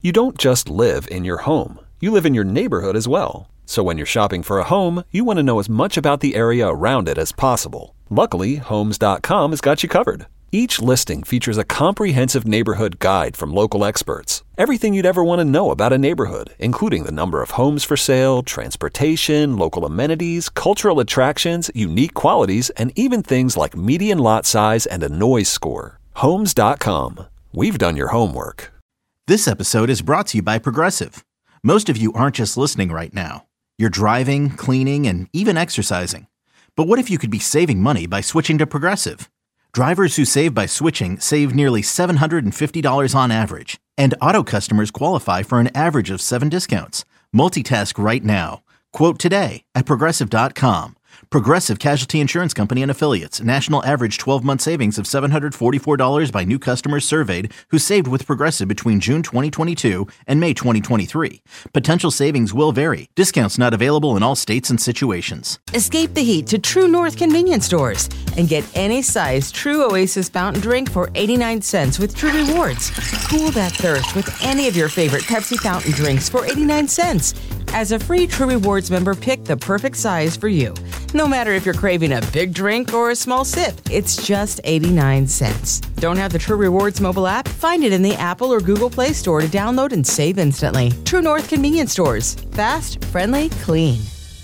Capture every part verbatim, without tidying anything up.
You don't just live in your home. You live in your neighborhood as well. So when you're shopping for a home, you want to know as much about the area around it as possible. Luckily, Homes dot com has got you covered. Each listing features a comprehensive neighborhood guide from local experts. Everything you'd ever want to know about a neighborhood, including the number of homes for sale, transportation, local amenities, cultural attractions, unique qualities, and even things like median lot size and a noise score. Homes dot com. We've done your homework. This episode is brought to you by Progressive. Most of you aren't just listening right now. You're driving, cleaning, and even exercising. But what if you could be saving money by switching to Progressive? Drivers who save by switching save nearly seven hundred fifty dollars on average. And auto customers qualify for an average of seven discounts. Multitask right now. Quote today at Progressive dot com. Progressive Casualty Insurance Company and Affiliates. National average twelve-month savings of seven hundred forty-four dollars by new customers surveyed who saved with Progressive between June twenty twenty-two and May twenty twenty-three. Potential savings will vary. Discounts not available in all states and situations. Escape the heat to True North convenience stores and get any size True Oasis fountain drink for eighty-nine cents with True Rewards. Cool that thirst with any of your favorite Pepsi fountain drinks for eighty-nine cents. As a free True Rewards member, pick the perfect size for you. No matter if you're craving a big drink or a small sip, it's just eighty-nine cents. Don't have the True Rewards mobile app? Find it in the Apple or Google Play Store to download and save instantly. True North convenience stores. Fast, friendly, clean.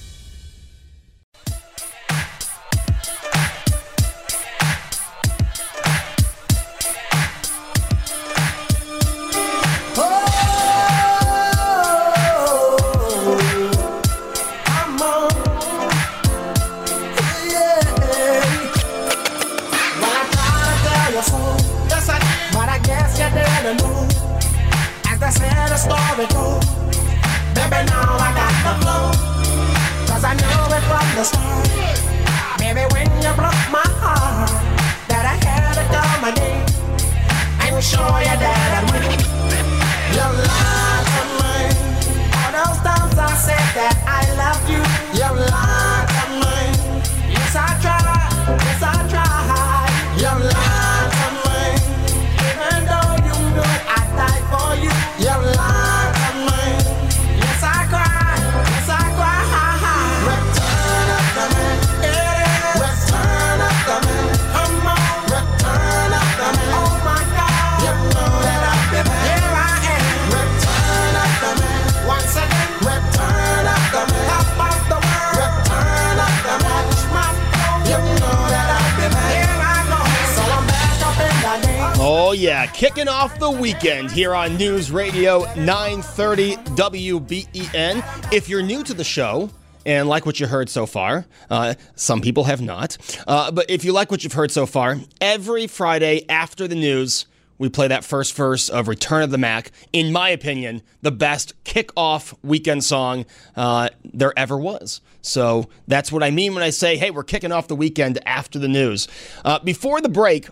Oh, yeah, kicking off the weekend here on News Radio nine thirty W B E N. If you're new to the show and like what you heard so far, uh, some people have not, uh, but if you like what you've heard so far, every Friday after the news, we play that first verse of Return of the Mac. In my opinion, the best kickoff weekend song uh, there ever was. So that's what I mean when I say, hey, we're kicking off the weekend after the news. Uh, before the break,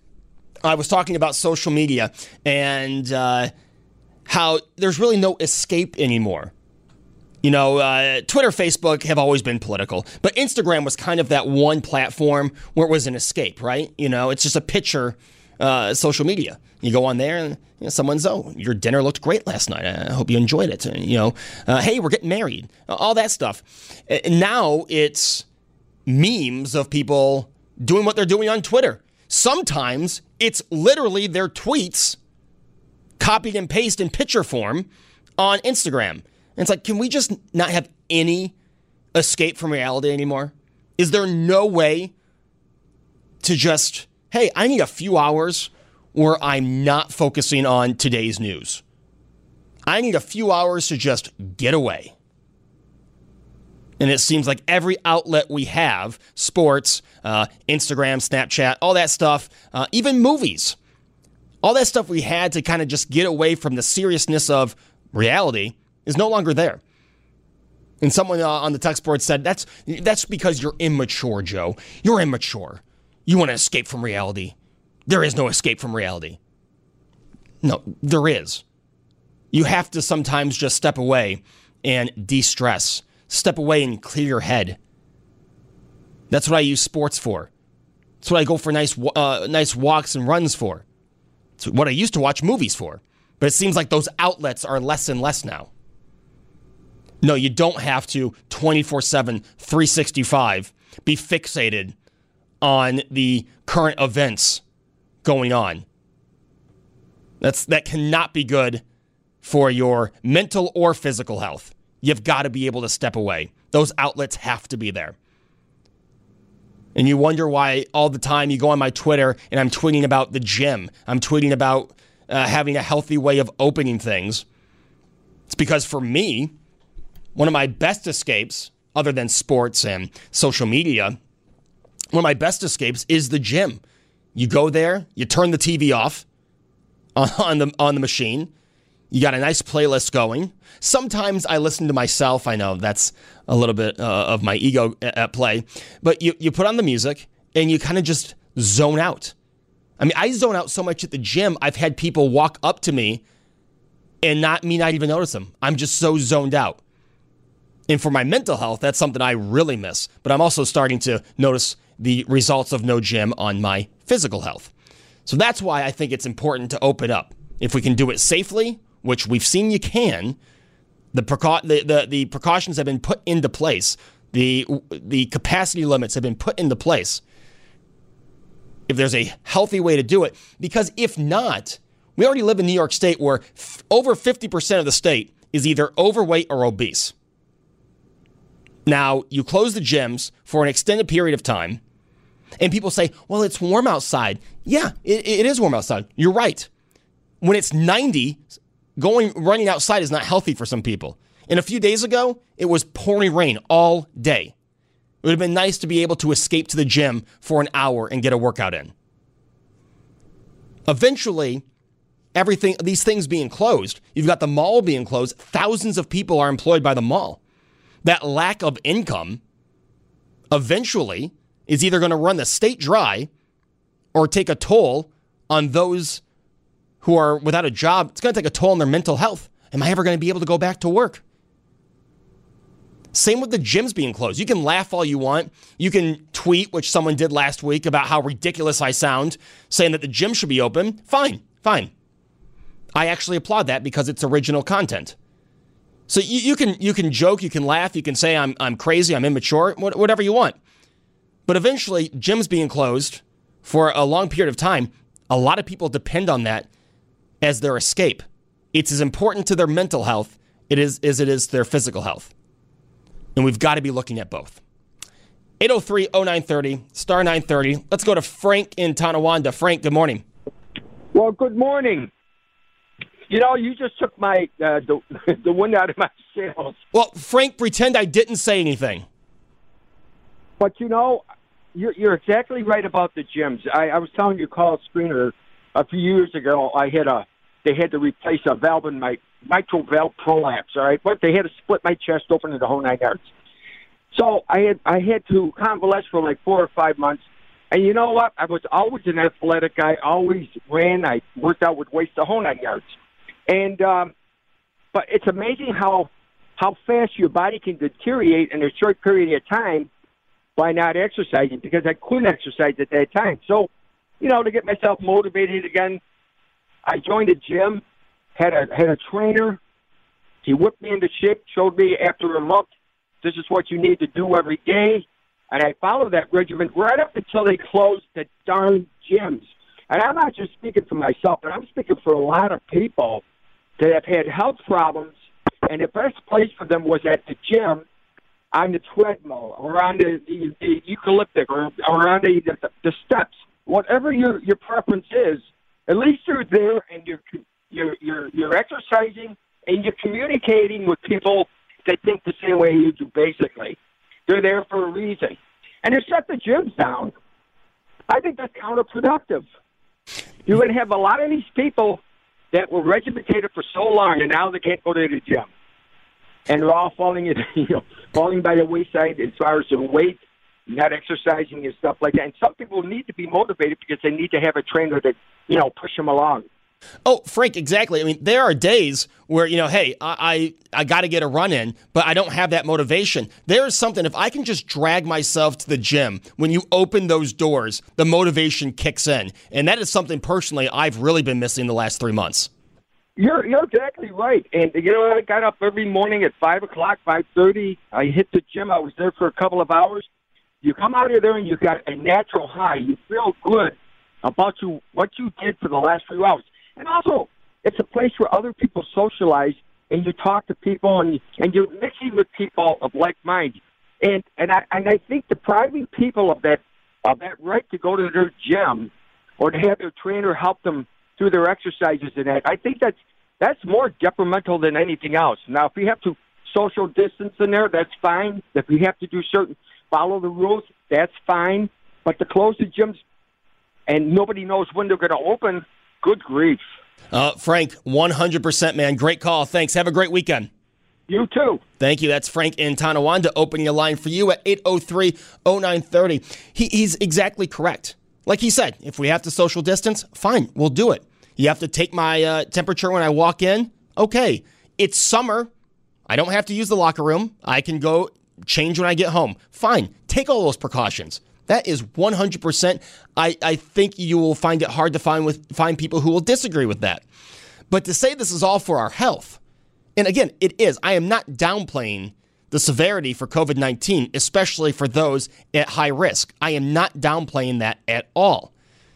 I was talking about social media and uh, how there's really no escape anymore. You know, uh, Twitter, Facebook have always been political, but Instagram was kind of that one platform where it was an escape, right? You know, it's just a picture, uh, social media. You go on there and you know, someone's, oh, your dinner looked great last night. I hope you enjoyed it. You know, uh, hey, we're getting married. All that stuff. And now it's memes of people doing what they're doing on Twitter. Sometimes it's literally their tweets copied and pasted in picture form on Instagram. And it's like, can we just not have any escape from reality anymore? Is there no way to just, hey, I need a few hours where I'm not focusing on today's news. I need a few hours to just get away. And it seems like every outlet we have, sports, uh, Instagram, Snapchat, all that stuff, uh, even movies, all that stuff we had to kind of just get away from the seriousness of reality is no longer there. And someone uh, on the text board said, that's that's because you're immature, Joe. You're immature. You want to escape from reality. There is no escape from reality. No, there is. You have to sometimes just step away and de-stress. Step away and clear your head. That's what I use sports for. That's what I go for nice uh, nice walks and runs for. It's what I used to watch movies for. But it seems like those outlets are less and less now. No, you don't have to twenty-four seven, three sixty-five be fixated on the current events going on. That's that cannot be good for your mental or physical health. You've got to be able to step away. Those outlets have to be there. And you wonder why all the time you go on my Twitter and I'm tweeting about the gym. I'm tweeting about uh, having a healthy way of opening things. It's because for me, one of my best escapes, other than sports and social media, one of my best escapes is the gym. You go there, you turn the T V off on the on the machine. You got a nice playlist going. Sometimes I listen to myself. I know that's a little bit uh, of my ego at play. But you, you put on the music and you kind of just zone out. I mean, I zone out so much at the gym, I've had people walk up to me and not me not even notice them. I'm just so zoned out. And for my mental health, that's something I really miss. But I'm also starting to notice the results of no gym on my physical health. So that's why I think it's important to open up. If we can do it safely, which we've seen you can, the, precau- the, the, the precautions have been put into place. The, the capacity limits have been put into place. If there's a healthy way to do it, because if not, we already live in New York State where f- over fifty percent of the state is either overweight or obese. Now, you close the gyms for an extended period of time, and people say, well, it's warm outside. Yeah, it, it is warm outside. You're right. When it's ninety, going running outside is not healthy for some people. And a few days ago, it was pouring rain all day. It would have been nice to be able to escape to the gym for an hour and get a workout in. Eventually, everything, these things being closed, you've got the mall being closed. Thousands of people are employed by the mall. That lack of income eventually is either going to run the state dry or take a toll on those who are without a job. It's going to take a toll on their mental health. Am I ever going to be able to go back to work? Same with the gyms being closed. You can laugh all you want. You can tweet, which someone did last week, about how ridiculous I sound, saying that the gym should be open. Fine, fine. I actually applaud that because it's original content. So you, you can you can joke, you can laugh, you can say I'm I'm crazy, I'm immature, whatever you want. But eventually, gyms being closed for a long period of time, a lot of people depend on that as their escape. It's as important to their mental health it is, as it is their physical health. And we've got to be looking at both. eight oh three oh nine thirty, star nine thirty. Let's go to Frank in Tonawanda. Frank, good morning. Well, good morning. You know, you just took my uh, the, the wind out of my sails. Well, Frank, pretend I didn't say anything. But, you know, you're, you're exactly right about the gyms. I, I was telling your call screener a few years ago, I had a, they had to replace a valve in my mitral valve prolapse, all right? But they had to split my chest open to the whole nine yards. So I had I had to convalesce for like four or five months. And you know what? I was always an athletic guy, always ran. I worked out with weights the whole nine yards. And um, but it's amazing how how fast your body can deteriorate in a short period of time by not exercising, because I couldn't exercise at that time. So, you know, to get myself motivated again, I joined a gym, had a had a trainer. He whipped me into shape, showed me after a month, this is what you need to do every day. And I followed that regimen right up until they closed the darn gyms. And I'm not just speaking for myself, but I'm speaking for a lot of people that have had health problems, and the best place for them was at the gym, on the treadmill, or on the, the, the eucalyptic, or, or on the, the, the steps. Whatever your, your preference is, at least you're there and you're, you're, you're, you're exercising and you're communicating with people that think the same way you do, basically. They're there for a reason. And to shut the gyms down, I think that's counterproductive. You're going to have a lot of these people that were regimentated for so long, and now they can't go to the gym. And they're all falling, in, you know, falling by the wayside as far as their weight, not exercising and stuff like that. And some people need to be motivated because they need to have a trainer that, you know, push them along. Oh, Frank, exactly. I mean, there are days where, you know, hey, I I, I got to get a run in, but I don't have that motivation. There is something, if I can just drag myself to the gym, when you open those doors, the motivation kicks in. And that is something personally I've really been missing the last three months. You're you're exactly right. And you know, I got up every morning at five o'clock, five thirty. I hit the gym. I was there for a couple of hours. You come out of there and you got a natural high. You feel good about you what you did for the last few hours. And also, it's a place where other people socialize and you talk to people and and you're mixing with people of like mind. And and I and I think depriving people of that of that right to go to their gym or to have their trainer help them through their exercises and that, I think that's that's more detrimental than anything else. Now, if you have to social distance in there, that's fine. If you have to do certain, follow the rules, that's fine. But to close the gyms and nobody knows when they're going to open, good grief. Uh, Frank, one hundred percent, man. Great call. Thanks. Have a great weekend. You too. Thank you. That's Frank in Tonawanda opening a line for you at eight oh three oh nine three oh. He, he's exactly correct. Like he said, if we have to social distance, fine, we'll do it. You have to take my uh, temperature when I walk in? Okay. It's summer. I don't have to use the locker room. I can go change when I get home. Fine. Take all those precautions. That is one hundred percent. I, I think you will find it hard to find with find people who will disagree with that. But to say this is all for our health, and again, it is. I am not downplaying the severity for covid nineteen, especially for those at high risk. I am not downplaying that at all.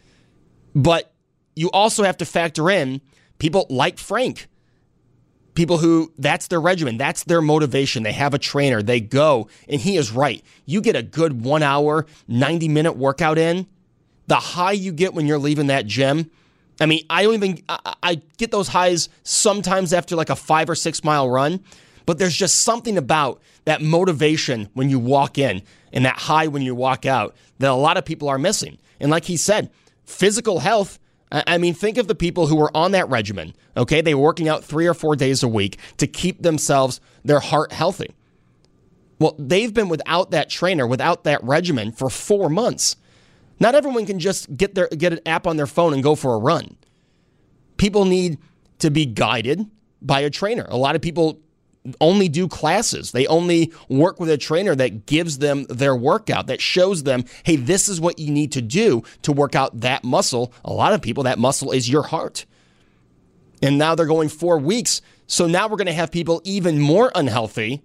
But you also have to factor in people like Frank, people who that's their regimen, that's their motivation. They have a trainer, they go, and he is right. You get a good one hour, ninety minute workout in, the high you get when you're leaving that gym. I mean, I don't even, I, I get those highs sometimes after like a five or six mile run, but there's just something about that motivation when you walk in and that high when you walk out that a lot of people are missing. And like he said, physical health, I mean, think of the people who were on that regimen, okay? They were working out three or four days a week to keep themselves, their heart healthy. Well, they've been without that trainer, without that regimen for four months. Not everyone can just get their get an app on their phone and go for a run. People need to be guided by a trainer. A lot of people only do classes. They only work with a trainer that gives them their workout, that shows them, hey, this is what you need to do to work out that muscle. A lot of people, that muscle is your heart. And now they're going four weeks. So now we're going to have people even more unhealthy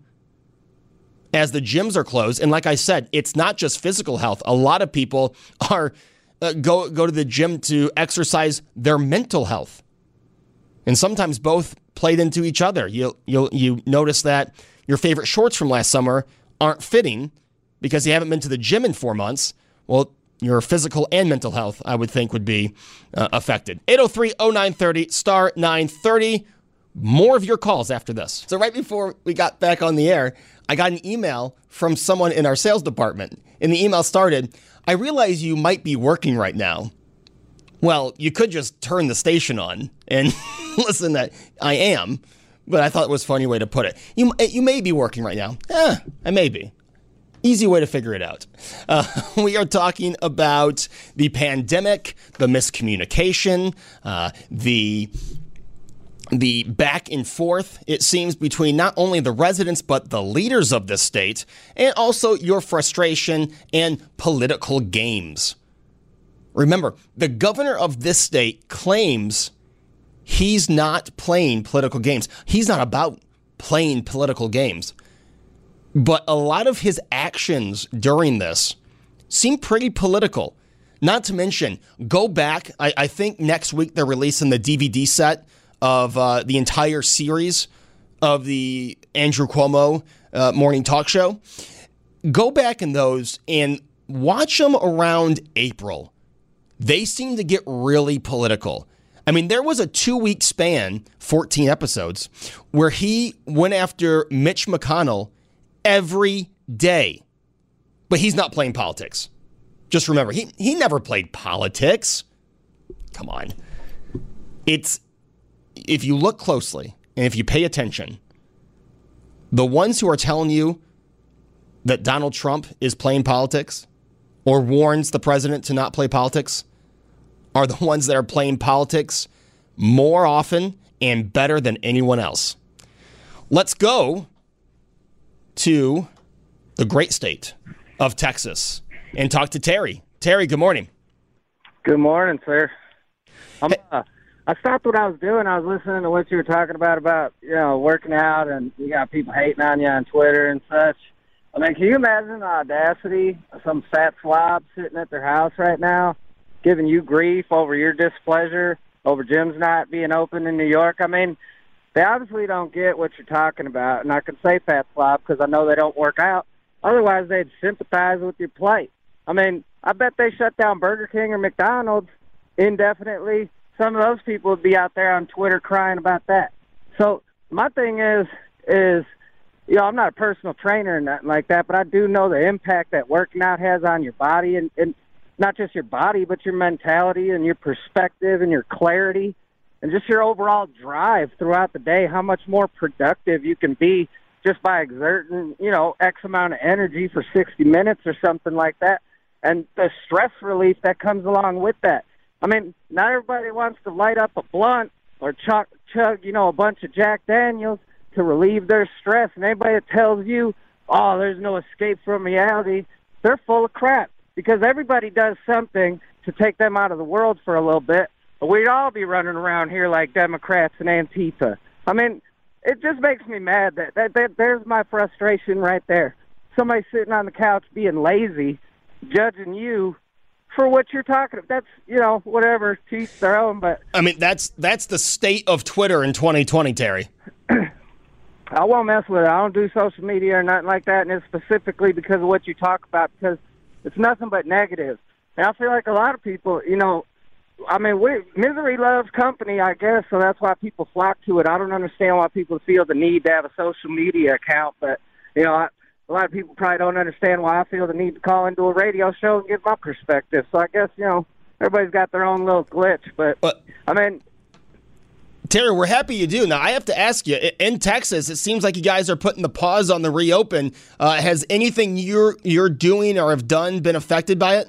as the gyms are closed. And like I said, it's not just physical health. A lot of people are uh, go go to the gym to exercise their mental health. And sometimes both played into each other. You you you notice that your favorite shorts from last summer aren't fitting because you haven't been to the gym in four months. Well, your physical and mental health, I would think, would be uh, affected. eight oh three oh nine three oh, star nine thirty. More of your calls after this. So right before we got back on the air, I got an email from someone in our sales department. And the email started, I realize you might be working right now. Well, you could just turn the station on and listen that I am, but I thought it was a funny way to put it. You you may be working right now. Eh, I may be. Easy way to figure it out. Uh, we are talking about the pandemic, the miscommunication, uh, the the back and forth, it seems, between not only the residents but the leaders of the state, and also your frustration and political games. Remember, the governor of this state claims he's not playing political games. He's not about playing political games. But a lot of his actions during this seem pretty political. Not to mention, go back, I, I think next week they're releasing the D V D set of uh, the entire series of the Andrew Cuomo uh, morning talk show. Go back in those and watch them around April. They seem to get really political. I mean, there was a two-week span, fourteen episodes, where he went after Mitch McConnell every day. But he's not playing politics. Just remember, he, he never played politics. Come on. It's, if you look closely and if you pay attention, the ones who are telling you that Donald Trump is playing politics or warns the president to not play politics are the ones that are playing politics more often and better than anyone else. Let's go to the great state of Texas and talk to Terry. Terry, good morning. Good morning, sir. I'm uh, I stopped what I was doing. I was listening to what you were talking about, about, you know, working out, and you got people hating on you on Twitter and such. I mean, can you imagine the audacity of some fat slob sitting at their house right now giving you grief over your displeasure, over gyms not being open in New York? I mean, they obviously don't get what you're talking about, and I can say fat slob because I know they don't work out. Otherwise, they'd sympathize with your plight. I mean, I bet they shut down Burger King or McDonald's indefinitely. Some of those people would be out there on Twitter crying about that. So my thing is, is, you know, I'm not a personal trainer or nothing like that, but I do know the impact that working out has on your body, and, and not just your body, but your mentality and your perspective and your clarity and just your overall drive throughout the day, how much more productive you can be just by exerting, you know, X amount of energy for sixty minutes or something like that, and the stress relief that comes along with that. I mean, not everybody wants to light up a blunt or chug, chug, you know, a bunch of Jack Daniels to relieve their stress. And anybody that tells you, oh, there's no escape from reality, they're full of crap, because everybody does something to take them out of the world for a little bit. But we'd all be running around here like Democrats and Antifa. I mean, it just makes me mad. That, that, that There's my frustration right there. Somebody sitting on the couch being lazy, judging you for what you're talking about. That's, you know, whatever, to each their own. But I mean, that's that's the state of Twitter in twenty twenty, Terry. I won't mess with it. I don't do social media or nothing like that, and it's specifically because of what you talk about, because it's nothing but negative. And I feel like a lot of people, you know, I mean, we, misery loves company, I guess, so that's why people flock to it. I don't understand why people feel the need to have a social media account, but, you know, I, a lot of people probably don't understand why I feel the need to call into a radio show and give my perspective. So I guess, you know, everybody's got their own little glitch. But, but I mean, Terry, we're happy you do. Now, I have to ask you, in Texas, it seems like you guys are putting the pause on the reopen. Uh, has anything you're you're doing or have done been affected by it?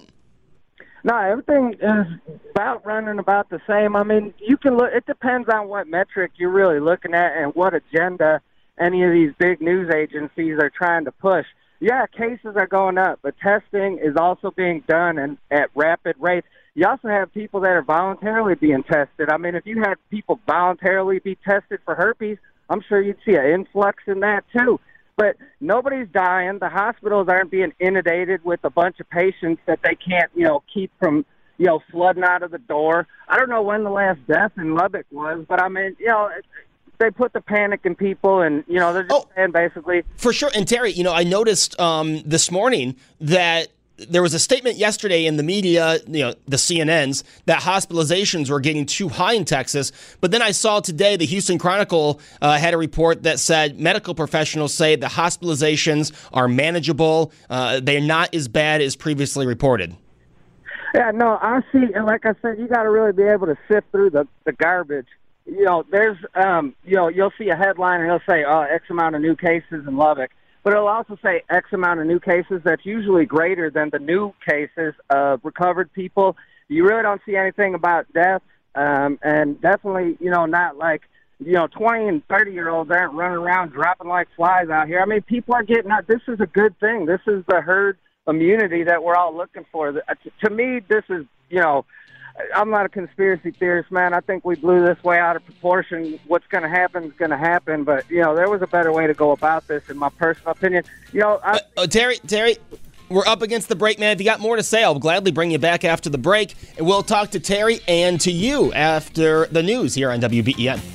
No, everything is about running about the same. I mean, you can look. It depends on what metric you're really looking at and what agenda any of these big news agencies are trying to push. Yeah, cases are going up, but testing is also being done and at rapid rates. You also have people that are voluntarily being tested. I mean, if you had people voluntarily be tested for herpes, I'm sure you'd see an influx in that too. But nobody's dying. The hospitals aren't being inundated with a bunch of patients that they can't, you know, keep from, you know, flooding out of the door. I don't know when the last death in Lubbock was, but I mean, you know, they put the panic in people, and, you know, they're just oh, saying basically. For sure. And Terry, you know, I noticed um, this morning that there was a statement yesterday in the media, you know, the C N Ns, that hospitalizations were getting too high in Texas. But then I saw today the Houston Chronicle uh, had a report that said medical professionals say the hospitalizations are manageable. Uh, they're not as bad as previously reported. Yeah, no, I see. And like I said, you got to really be able to sift through the, the garbage. You know, there's, um, you know, you'll see a headline and it'll say, oh, X amount of new cases in Lubbock. But it'll also say X amount of new cases. That's usually greater than the new cases of recovered people. You really don't see anything about deaths, um, and definitely, you know, not like, you know, twenty and thirty-year-olds aren't running around dropping like flies out here. I mean, people are getting out. This is a good thing. This is the herd immunity that we're all looking for. To me, this is, you know, I'm not a conspiracy theorist, man. I think we blew this way out of proportion. What's going to happen is going to happen. But, you know, there was a better way to go about this, in my personal opinion. You know, I, uh, uh, Terry, Terry, we're up against the break, man. If you got more to say, I'll gladly bring you back after the break. And we'll talk to Terry and to you after the news here on W B E N.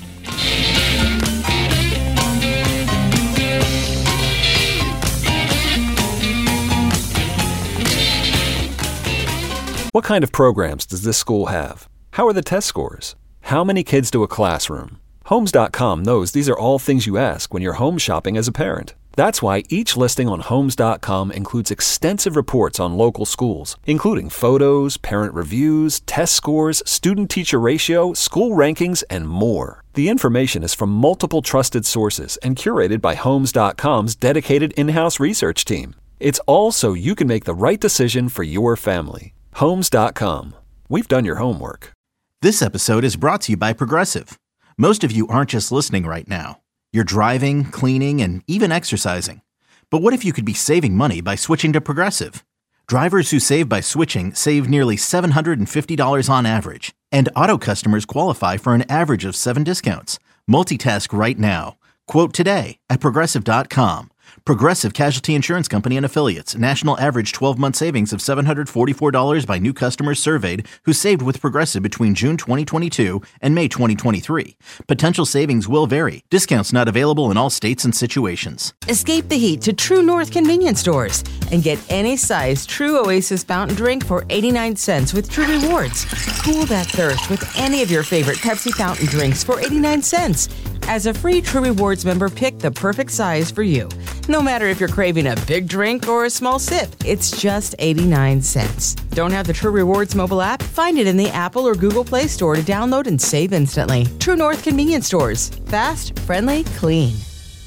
What kind of programs does this school have? How are the test scores? How many kids do a classroom? Homes dot com knows these are all things you ask when you're home shopping as a parent. That's why each listing on Homes dot com includes extensive reports on local schools, including photos, parent reviews, test scores, student-teacher ratio, school rankings, and more. The information is from multiple trusted sources and curated by Homes dot com's dedicated in-house research team. It's all so you can make the right decision for your family. Homes dot com. We've done your homework. This episode is brought to you by Progressive. Most of you aren't just listening right now. You're driving, cleaning, and even exercising. But what if you could be saving money by switching to Progressive? Drivers who save by switching save nearly seven hundred fifty dollars on average, and auto customers qualify for an average of seven discounts. Multitask right now. Quote today at Progressive dot com. Progressive Casualty Insurance Company and Affiliates. National average twelve-month savings of seven hundred forty-four dollars by new customers surveyed who saved with Progressive between June twenty twenty-two and May twenty twenty-three. Potential savings will vary. Discounts not available in all states and situations. Escape the heat to True North convenience stores and get any size True Oasis fountain drink for eighty-nine cents with True Rewards. Cool that thirst with any of your favorite Pepsi fountain drinks for eighty-nine cents. As a free True Rewards member, pick the perfect size for you. No matter if you're craving a big drink or a small sip, it's just eighty-nine cents. Don't have the True Rewards mobile app? Find it in the Apple or Google Play Store to download and save instantly. True North convenience stores. Fast, friendly, clean.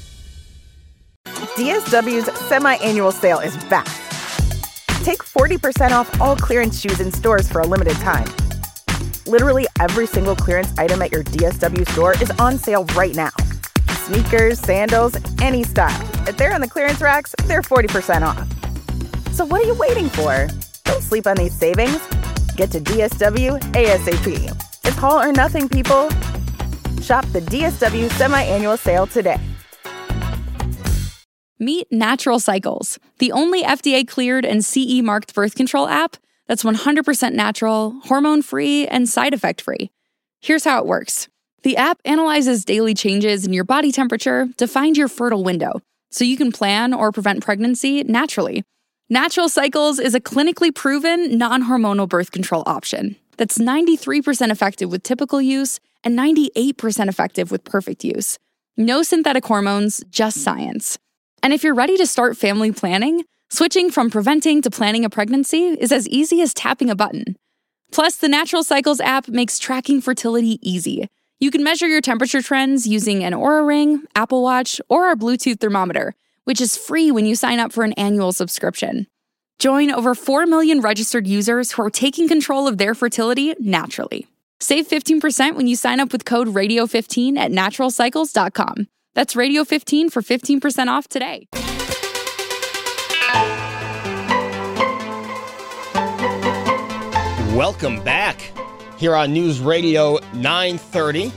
D S W's semi-annual sale is back. Take forty percent off all clearance shoes in stores for a limited time. Literally every single clearance item at your D S W store is on sale right now. Sneakers, sandals, any style. If they're on the clearance racks, they're forty percent off. So what are you waiting for? Don't sleep on these savings. Get to D S W ASAP. It's all or nothing, people. Shop the D S W semi-annual sale today. Meet Natural Cycles, the only F D A-cleared and C E-marked birth control app that's one hundred percent natural, hormone-free, and side effect-free. Here's how it works. The app analyzes daily changes in your body temperature to find your fertile window, so you can plan or prevent pregnancy naturally. Natural Cycles is a clinically proven, non-hormonal birth control option that's ninety-three percent effective with typical use and ninety-eight percent effective with perfect use. No synthetic hormones, just science. And if you're ready to start family planning, switching from preventing to planning a pregnancy is as easy as tapping a button. Plus, the Natural Cycles app makes tracking fertility easy. You can measure your temperature trends using an Oura Ring, Apple Watch, or our Bluetooth thermometer, which is free when you sign up for an annual subscription. Join over four million registered users who are taking control of their fertility naturally. Save fifteen percent when you sign up with code radio fifteen at natural cycles dot com. That's radio fifteen for fifteen percent off today. Welcome back here on News Radio nine thirty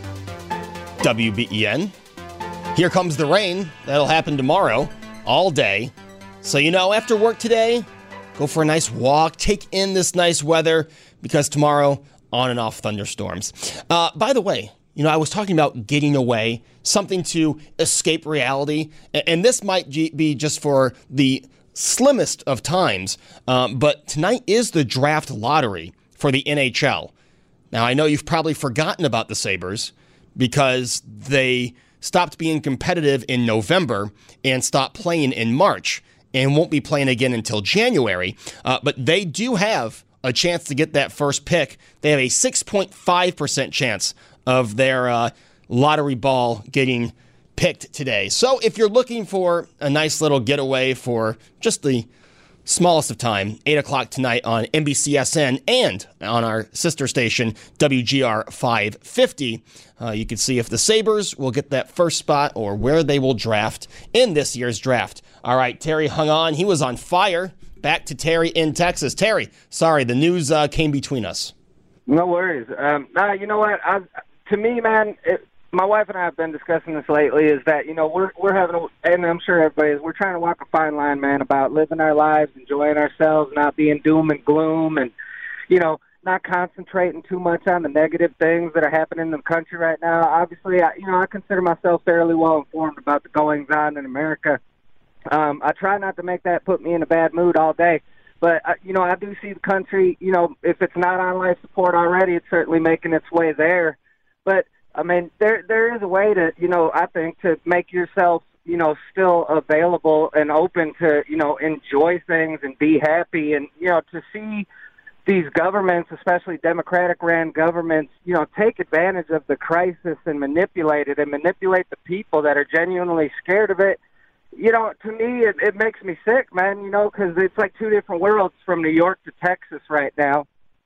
W B E N. Here comes the rain. That'll happen tomorrow, all day. So, you know, after work today, go for a nice walk, take in this nice weather, because tomorrow, on and off thunderstorms. Uh, by the way, you know, I was talking about getting away, something to escape reality, and this might be just for the slimmest of times, um, but tonight is the draft lottery for the N H L. Now, I know you've probably forgotten about the Sabres because they stopped being competitive in November and stopped playing in March and won't be playing again until January, uh, but they do have a chance to get that first pick. They have a six point five percent chance of their uh, lottery ball getting picked today. So if you're looking for a nice little getaway for just the smallest of time, eight o'clock tonight on N B C S N and on our sister station, W G R five fifty, uh, you can see if the Sabres will get that first spot or where they will draft in this year's draft. All right, Terry hung on. He was on fire. Back to Terry in Texas. Terry, sorry, the news uh, came between us. No worries. Um, nah, you know what? I, to me, man, it, my wife and I have been discussing this lately. Is that you know we're we're having, a, and I'm sure everybody is. We're trying to walk a fine line, man, about living our lives, enjoying ourselves, not being doom and gloom, and you know, not concentrating too much on the negative things that are happening in the country right now. Obviously, I, you know, I consider myself fairly well informed about the goings on in America. Um, I try not to make that put me in a bad mood all day. But, uh, you know, I do see the country, you know, if it's not on life support already, it's certainly making its way there. But, I mean, there there is a way to, you know, I think to make yourself, you know, still available and open to, you know, enjoy things and be happy. And, you know, to see these governments, especially Democratic-ran governments, you know, take advantage of the crisis and manipulate it and manipulate the people that are genuinely scared of it. You know, to me, it, it makes me sick, man, you know, because it's like two different worlds from New York to Texas right now.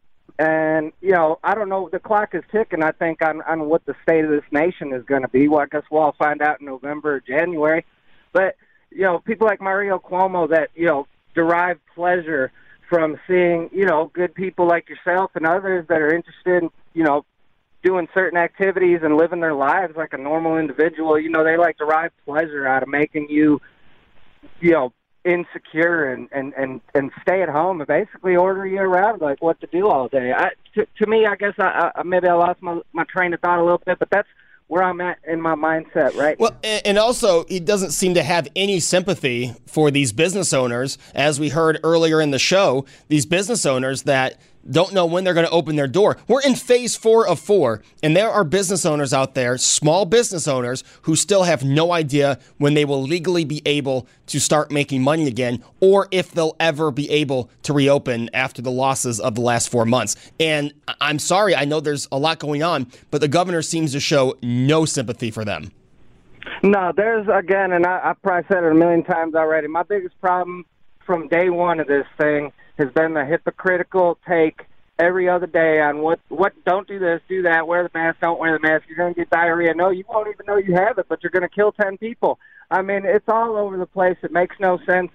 And, you know, I don't know, the clock is ticking, I think, on, on what the state of this nation is going to be. Well, I guess we'll all find out in November or January. But, you know, people like Mario Cuomo that, you know, derive pleasure from seeing, you know, good people like yourself and others that are interested in, you know, doing certain activities and living their lives like a normal individual. You know, they like derive pleasure out of making you, you know, insecure and, and, and, and stay at home and basically order you around like what to do all day. I, to, to me, I guess I, I maybe I lost my, my train of thought a little bit, but that's where I'm at in my mindset right well, now. Well, and also, he doesn't seem to have any sympathy for these business owners, as we heard earlier in the show, these business owners that don't know when they're going to open their door. We're in phase four of four, and there are business owners out there, small business owners, who still have no idea when they will legally be able to start making money again, or if they'll ever be able to reopen after the losses of the last four months. And I'm sorry, I know there's a lot going on, but the governor seems to show no sympathy for them. No, there's, again, and I, I've probably said it a million times already, my biggest problem from day one of this thing has been the hypocritical take every other day on what, what don't do this, do that, wear the mask, don't wear the mask, you're going to get diarrhea. No, you won't even know you have it, but you're going to kill ten people. I mean, it's all over the place. It makes no sense.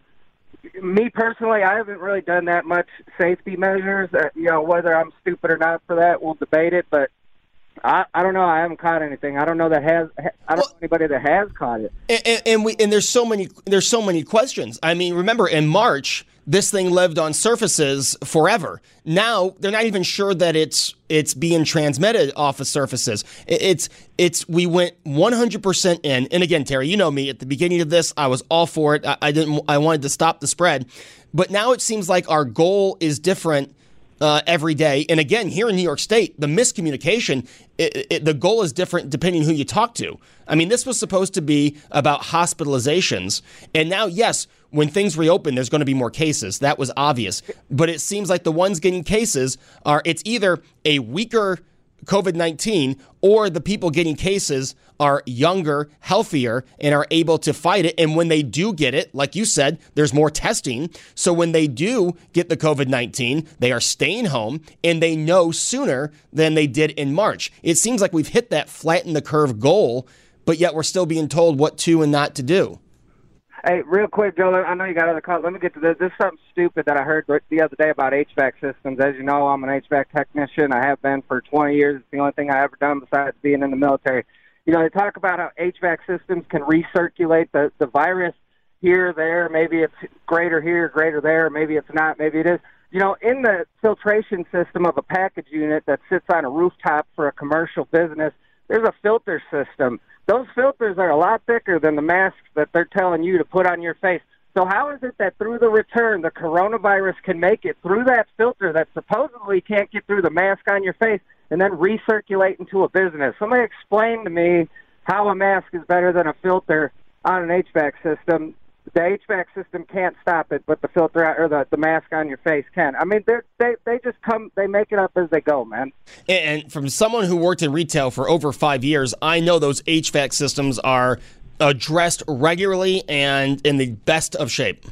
Me personally, I haven't really done that much safety measures. Uh, you know, whether I'm stupid or not for that, we'll debate it, but I, I don't know. I haven't caught anything. I don't know that has. I don't well, know anybody that has caught it. And, and we and there's so many there's so many questions. I mean, remember in March, this thing lived on surfaces forever. Now they're not even sure that it's it's being transmitted off of surfaces. It's it's we went one hundred percent in. And again, Terry, you know me. At the beginning of this, I was all for it. I, I didn't. I wanted to stop the spread, but now it seems like our goal is different. Uh, every day. And again, here in New York State, the miscommunication, it, it, the goal is different depending who you talk to. I mean, this was supposed to be about hospitalizations. And now, yes, when things reopen, there's going to be more cases. That was obvious. But it seems like the ones getting cases are, it's either a weaker COVID nineteen or the people getting cases are younger, healthier, and are able to fight it. And when they do get it, like you said, there's more testing. So when they do get the COVID nineteen, they are staying home and they know sooner than they did in March. It seems like we've hit that flatten the curve goal, but yet we're still being told what to and not to do. Hey, real quick, Joe, I know you got other calls. Let me get to this. This is something stupid that I heard the other day about H V A C systems. As you know, I'm an H V A C technician. I have been for twenty years. It's the only thing I ever done besides being in the military. You know, they talk about how H V A C systems can recirculate the, the virus here, there. Maybe it's greater here, greater there. Maybe it's not. Maybe it is. You know, in the filtration system of a package unit that sits on a rooftop for a commercial business, there's a filter system. Those filters are a lot thicker than the masks that they're telling you to put on your face. So how is it that through the return, the coronavirus can make it through that filter that supposedly can't get through the mask on your face and then recirculate into a business? Somebody explain to me how a mask is better than a filter on an H V A C system. The H V A C system can't stop it, but the filter or the, the mask on your face can. I mean, they they just come, they make it up as they go, man. And from someone who worked in retail for over five years, I know those H V A C systems are addressed regularly and in the best of shape.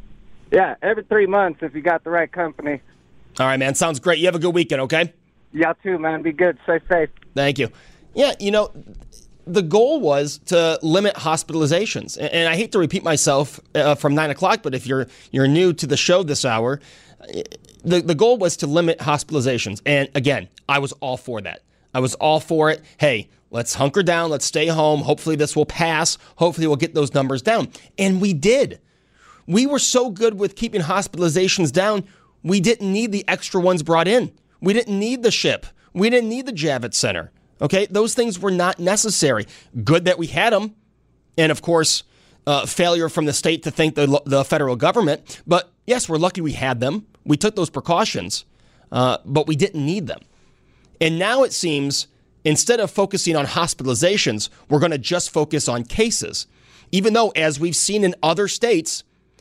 Yeah, every three months if you got the right company. All right, man. Sounds great. You have a good weekend, okay? Y'all too, man. Be good. Stay safe. Thank you. Yeah, you know, the goal was to limit hospitalizations. And I hate to repeat myself uh, from nine o'clock, but if you're you're new to the show this hour, the, the goal was to limit hospitalizations. And again, I was all for that. I was all for it. Hey, let's hunker down. Let's stay home. Hopefully this will pass. Hopefully we'll get those numbers down. And we did. We were so good with keeping hospitalizations down, we didn't need the extra ones brought in. We didn't need the ship. We didn't need the Javits Center. Okay, those things were not necessary. Good that we had them. And of course, uh, failure from the state to thank the, the federal government. But yes, we're lucky we had them. We took those precautions, uh, but we didn't need them. And now it seems instead of focusing on hospitalizations, we're going to just focus on cases. Even though, as we've seen in other states,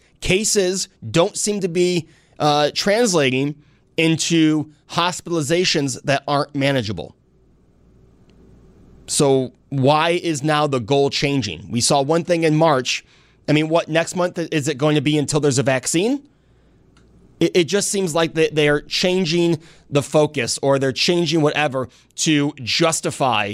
cases don't seem to be uh, translating into hospitalizations that aren't manageable. So why is now the goal changing? We saw one thing in March. I mean, what, next month, is it going to be until there's a vaccine? It, it just seems like they, they're changing the focus or they're changing whatever to justify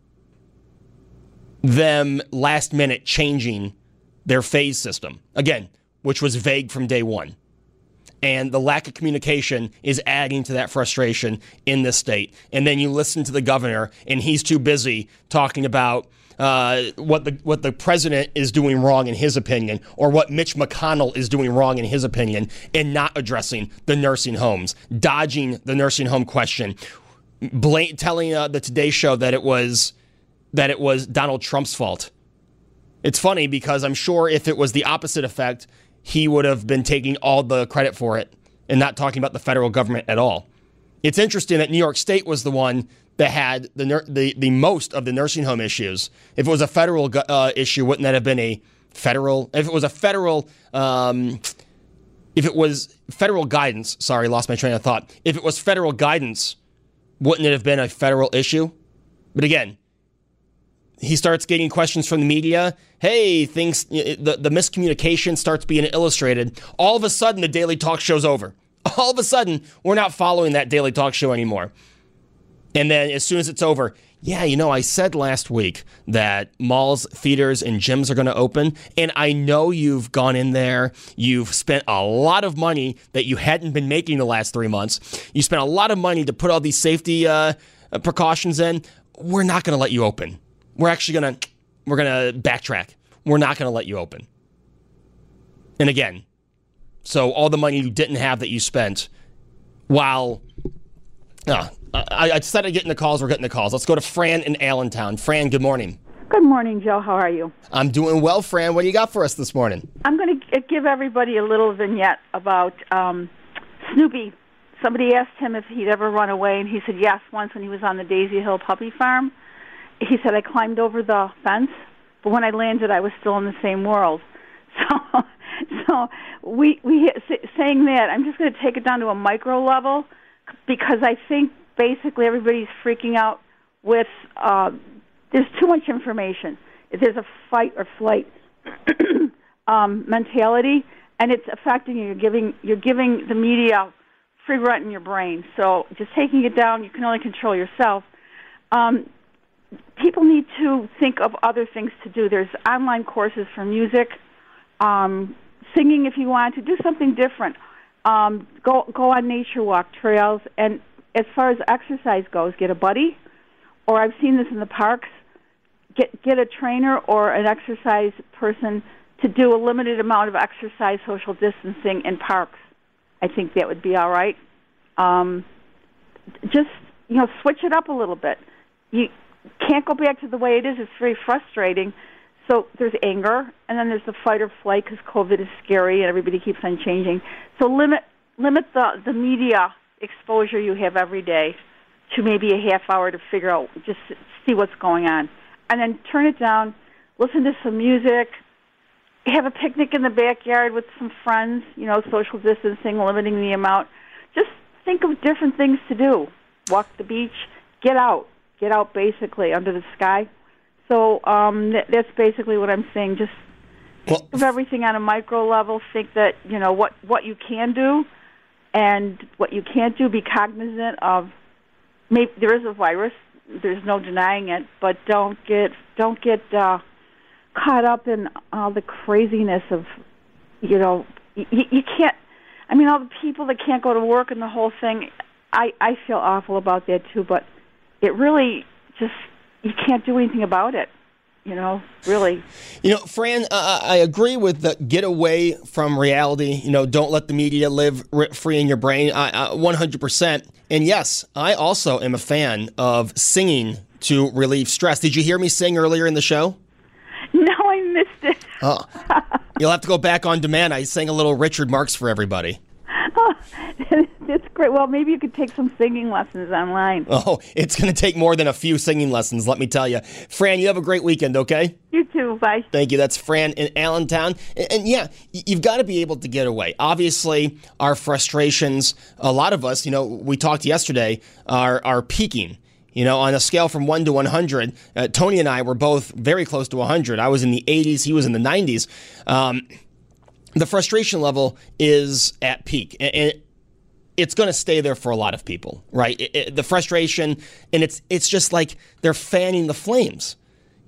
them last minute changing their phase system. Again, which was vague from day one. And the lack of communication is adding to that frustration in this state. And then you listen to the governor, and he's too busy talking about uh, what the what the president is doing wrong in his opinion, or what Mitch McConnell is doing wrong in his opinion, and not addressing the nursing homes, dodging the nursing home question, blat- telling uh, the Today Show that it was that it was Donald Trump's fault. It's funny because I'm sure if it was the opposite effect, he would have been taking all the credit for it and not talking about the federal government at all. It's interesting that New York State was the one that had the nur- the, the most of the nursing home issues. If it was a federal uh, issue, wouldn't that have been a federal? If it was a federal, um, if it was federal guidance, sorry, lost my train of thought. If it was federal guidance, wouldn't it have been a federal issue? But again, he starts getting questions from the media. Hey, things, the, the miscommunication starts being illustrated. All of a sudden, the Daily Talk Show's over. All of a sudden, we're not following that Daily Talk Show anymore. And then as soon as it's over, yeah, you know, I said last week that malls, theaters, and gyms are going to open. And I know you've gone in there. You've spent a lot of money that you hadn't been making the last three months. You spent a lot of money to put all these safety uh, precautions in. We're not going to let you open. We're actually going to, we're going to backtrack. We're not going to let you open. And again, so all the money you didn't have that you spent while, uh, I, I said I'd get in the calls, we're getting the calls. Let's go to Fran in Allentown. Fran, good morning. Good morning, Joe. How are you? I'm doing well, Fran. What do you got for us this morning? I'm going to give everybody a little vignette about um, Snoopy. Somebody asked him if he'd ever run away, and he said yes, once when he was on the Daisy Hill puppy farm. He said, I climbed over the fence, but when I landed, I was still in the same world. So, so we we saying that, I'm just going to take it down to a micro level, because I think basically everybody's freaking out with, uh, there's too much information. There's a fight or flight um, mentality, and it's affecting you. You're giving, you're giving the media free rent in your brain. So just taking it down, you can only control yourself. Um, People need to think of other things to do. There's online courses for music, um, singing if you want to. Do something different. Um, go go on nature walk trails. And as far as exercise goes, get a buddy. Or I've seen this in the parks. Get get a trainer or an exercise person to do a limited amount of exercise, social distancing in parks. I think that would be all right. Um, just you know, switch it up a little bit. You can't go back to the way it is. It's very frustrating. So there's anger, and then there's the fight or flight because COVID is scary and everybody keeps on changing. So limit limit the, the media exposure you have every day to maybe a half hour to figure out, just see what's going on. And then turn it down, listen to some music, have a picnic in the backyard with some friends, you know, social distancing, limiting the amount. Just think of different things to do. Walk the beach, get out. Get out, basically, under the sky. So um, th- that's basically what I'm saying. Just well, think of everything on a micro level. Think that, you know, what, what you can do and what you can't do. Be cognizant of, maybe there is a virus. There's no denying it. But don't get don't get uh, caught up in all the craziness of, you know, y- you can't, I mean, all the people that can't go to work and the whole thing. I, I feel awful about that, too, but it really just, you can't do anything about it, you know, really. You know, Fran, uh, I agree with the get away from reality. You know, don't let the media live free in your brain, I, I, one hundred percent. And yes, I also am a fan of singing to relieve stress. Did you hear me sing earlier in the show? No, I missed it. Oh, you'll have to go back on demand. I sang a little Richard Marx for everybody. Oh, that's great. Well, maybe you could take some singing lessons online. Oh, it's going to take more than a few singing lessons, let me tell you. Fran, you have a great weekend, okay? You too. Bye. Thank you. That's Fran in Allentown. And, and yeah, you've got to be able to get away. Obviously, our frustrations, a lot of us, you know, we talked yesterday, are, are peaking. You know, on a scale from one to one hundred, uh, Tony and I were both very close to one hundred. I was in the eighties. He was in the nineties. Um, the frustration level is at peak. And, and it's going to stay there for a lot of people, right? It, it, the frustration, and it's it's just like they're fanning the flames.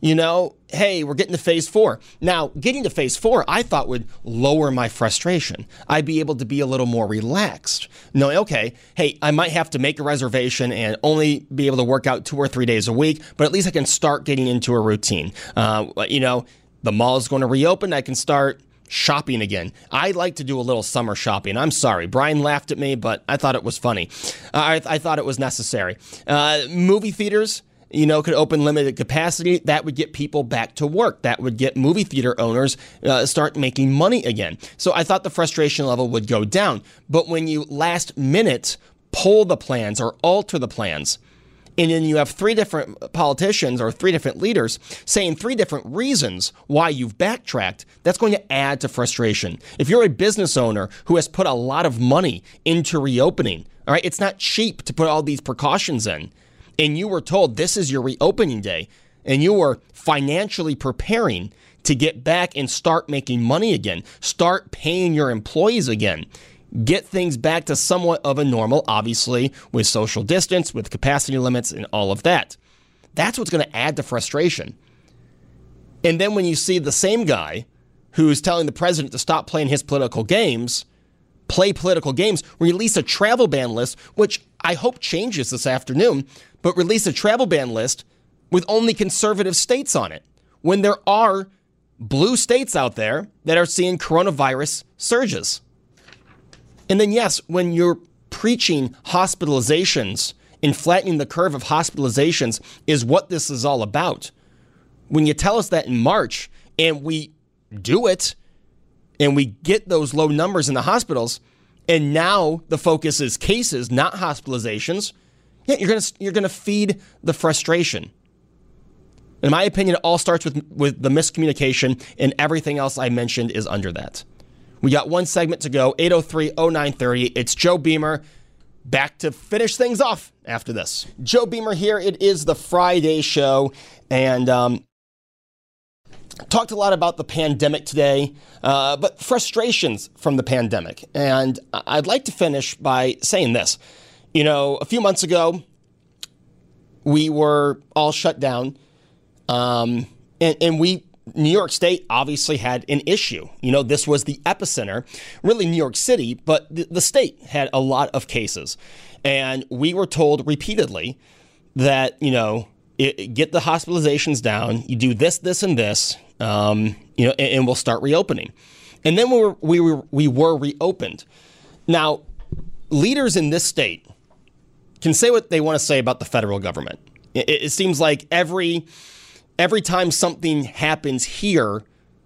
You know, hey, we're getting to phase four. Now, getting to phase four, I thought would lower my frustration. I'd be able to be a little more relaxed. Knowing, okay, hey, I might have to make a reservation and only be able to work out two or three days a week, but at least I can start getting into a routine. Uh, you know, the mall is going to reopen. I can start shopping again. I like to do a little summer shopping. I'm sorry. Brian laughed at me, but I thought it was funny. Uh, I, I thought it was necessary. Uh, movie theaters, you know, could open limited capacity. That would get people back to work. That would get movie theater owners uh, start making money again. So I thought the frustration level would go down. But when you last minute pull the plans or alter the plans, and then you have three different politicians or three different leaders saying three different reasons why you've backtracked, that's going to add to frustration. If you're a business owner who has put a lot of money into reopening, all right, it's not cheap to put all these precautions in, and you were told this is your reopening day, and you were financially preparing to get back and start making money again, start paying your employees again, get things back to somewhat of a normal, obviously, with social distance, with capacity limits, and all of that. That's what's going to add to frustration. And then when you see the same guy who's telling the president to stop playing his political games, play political games, release a travel ban list, which I hope changes this afternoon, but release a travel ban list with only conservative states on it, when there are blue states out there that are seeing coronavirus surges. And then, yes, when you're preaching hospitalizations and flattening the curve of hospitalizations is what this is all about. When you tell us that in March and we do it and we get those low numbers in the hospitals, and now the focus is cases, not hospitalizations, yeah, you're going to you're going to feed the frustration. In my opinion, it all starts with, with the miscommunication, and everything else I mentioned is under that. We got one segment to go, eight oh three oh nine thirty. It's Joe Beamer, back to finish things off after this. Joe Beamer here. It is the Friday show, and um, talked a lot about the pandemic today, uh, but frustrations from the pandemic. And I'd like to finish by saying this. You know, a few months ago, we were all shut down, um, and, and we, New York State obviously had an issue. You know, this was the epicenter, really New York City, but the, the state had a lot of cases. And we were told repeatedly that, you know, it, get the hospitalizations down, you do this, this, and this, um, you know, and, and we'll start reopening. And then we were, we were, we were reopened. Now, leaders in this state can say what they want to say about the federal government. It, it seems like every every time something happens here,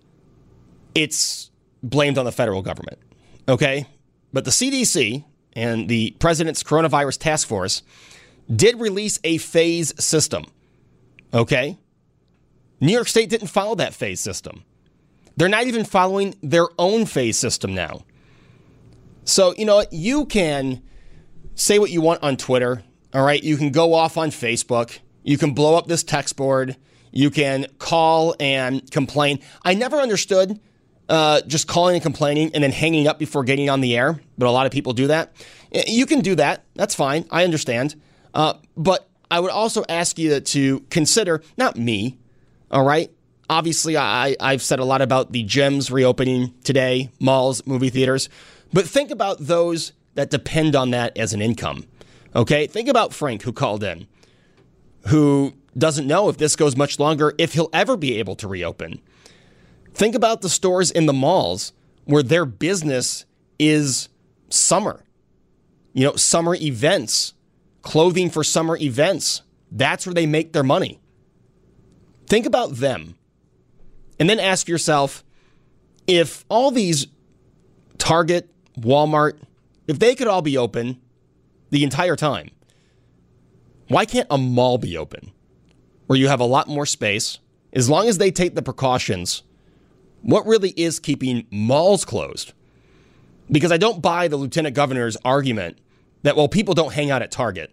it's blamed on the federal government. Okay? But the C D C and the president's coronavirus task force did release a phase system. Okay? New York State didn't follow that phase system. They're not even following their own phase system now. So, you know, you can say what you want on Twitter, all right? You can go off on Facebook. You can blow up this text board. You can call and complain. I never understood uh, just calling and complaining and then hanging up before getting on the air, but a lot of people do that. You can do that. That's fine. I understand. Uh, but I would also ask you to consider, not me, all right? Obviously, I, I've said a lot about the gyms reopening today, malls, movie theaters, but think about those that depend on that as an income, okay? Think about Frank, who called in, who doesn't know if this goes much longer, if he'll ever be able to reopen. Think about the stores in the malls where their business is summer. You know, summer events, clothing for summer events. That's where they make their money. Think about them. And then ask yourself, if all these Target, Walmart, if they could all be open the entire time, why can't a mall be open where you have a lot more space? As long as they take the precautions, what really is keeping malls closed? Because I don't buy the lieutenant governor's argument that, well, people don't hang out at Target.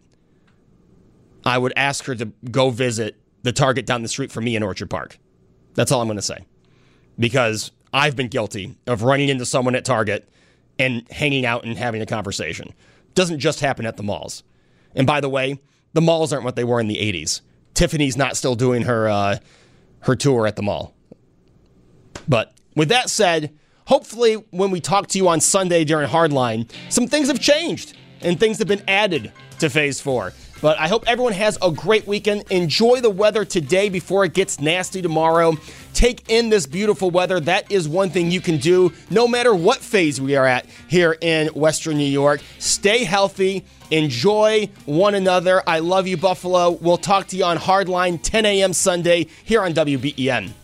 I would ask her to go visit the Target down the street from me in Orchard Park. That's all I'm going to say. Because I've been guilty of running into someone at Target and hanging out and having a conversation. Doesn't just happen at the malls. And by the way, the malls aren't what they were in the eighties. Tiffany's not still doing her uh, her tour at the mall. But with that said, hopefully when we talk to you on Sunday during Hardline, some things have changed and things have been added to Phase four. But I hope everyone has a great weekend. Enjoy the weather today before it gets nasty tomorrow. Take in this beautiful weather. That is one thing you can do no matter what phase we are at here in Western New York. Stay healthy. Enjoy one another. I love you, Buffalo. We'll talk to you on Hardline, ten a.m. Sunday here on W B E N.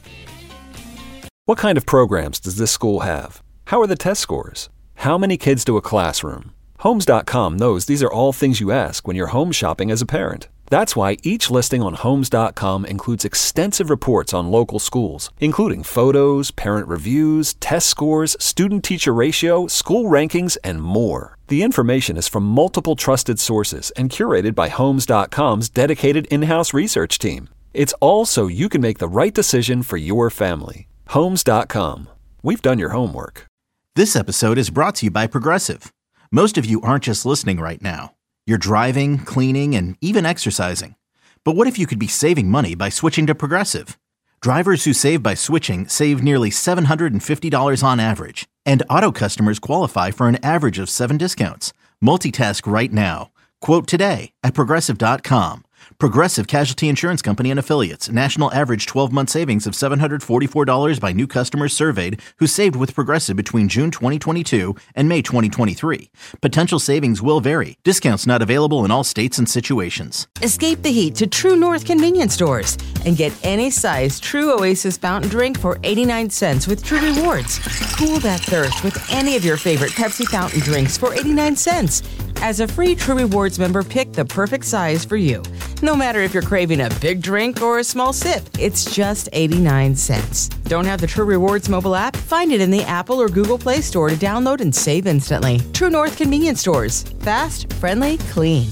What kind of programs does this school have? How are the test scores? How many kids to a classroom? Homes dot com knows these are all things you ask when you're home shopping as a parent. That's why each listing on Homes dot com includes extensive reports on local schools, including photos, parent reviews, test scores, student-teacher ratio, school rankings, and more. The information is from multiple trusted sources and curated by Homes dot com's dedicated in-house research team. It's all so you can make the right decision for your family. Homes dot com. We've done your homework. This episode is brought to you by Progressive. Most of you aren't just listening right now. You're driving, cleaning, and even exercising. But what if you could be saving money by switching to Progressive? Drivers who save by switching save nearly seven hundred fifty dollars on average. And auto customers qualify for an average of seven discounts. Multitask right now. Quote today at Progressive dot com. Progressive Casualty Insurance Company and Affiliates. National average twelve-month savings of seven hundred forty-four dollars by new customers surveyed who saved with Progressive between June twenty twenty-two and May twenty twenty-three. Potential savings will vary. Discounts not available in all states and situations. Escape the heat to True North convenience stores and get any size True Oasis fountain drink for eighty-nine cents with True Rewards. Cool that thirst with any of your favorite Pepsi fountain drinks for eighty-nine cents. As a free True Rewards member, pick the perfect size for you. No matter if you're craving a big drink or a small sip, it's just eighty-nine cents. Don't have the True Rewards mobile app? Find it in the Apple or Google Play Store to download and save instantly. True North convenience stores. Fast, friendly, clean.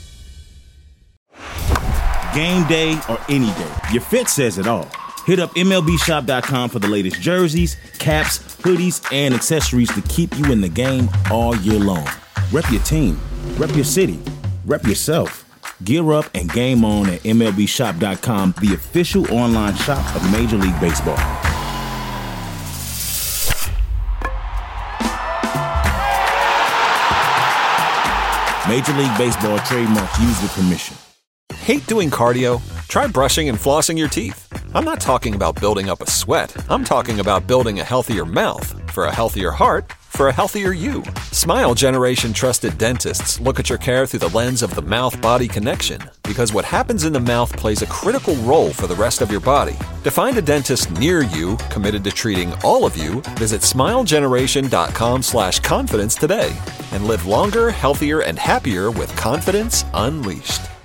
Game day or any day, your fit says it all. Hit up M L B shop dot com for the latest jerseys, caps, hoodies, and accessories to keep you in the game all year long. Rep your team, rep your city, rep yourself. Gear up and game on at M L B shop dot com, the official online shop of Major League Baseball. Major League Baseball trademarks used with permission. Hate doing cardio? Try brushing and flossing your teeth. I'm not talking about building up a sweat. I'm talking about building a healthier mouth for a healthier heart for a healthier you. Smile Generation trusted dentists look at your care through the lens of the mouth-body connection, because what happens in the mouth plays a critical role for the rest of your body. To find a dentist near you committed to treating all of you, visit smile generation dot com slash confidence today and live longer, healthier, and happier with confidence unleashed.